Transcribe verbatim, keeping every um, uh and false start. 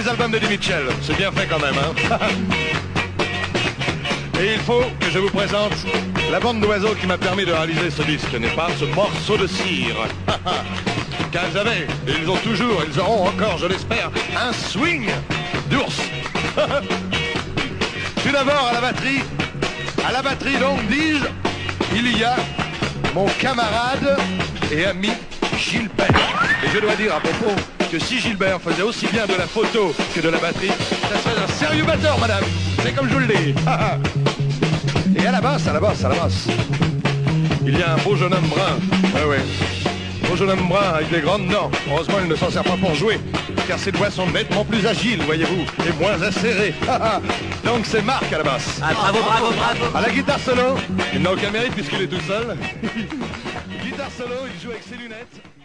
les albums d'Eddie Mitchell. C'est bien fait quand même, hein. Et il faut que je vous présente la bande d'oiseaux qui m'a permis de réaliser ce disque, n'est pas ce morceau de cire. Car ils avaient, et ils ont toujours, ils auront encore, je l'espère, un swing d'ours. Tout d'abord à la batterie, à la batterie donc dis-je, il y a mon camarade et ami Gilbert. Et je dois dire à propos que si Gilbert faisait aussi bien de la photo que de la batterie, ça serait un sérieux batteur, madame. C'est comme je vous le dis. Et à la basse, à la basse, à la basse, il y a un beau jeune homme brun. Ouais, ouais. Beau jeune homme brun avec des grandes dents. Heureusement, il ne s'en sert pas pour jouer, car ses doigts sont nettement plus agiles, voyez-vous, et moins acérés. Donc c'est Marc à la basse. Ah, bravo, bravo, bravo. À la guitare solo, il n'a aucun mérite puisqu'il est tout seul. Guitare solo, il joue avec ses lunettes.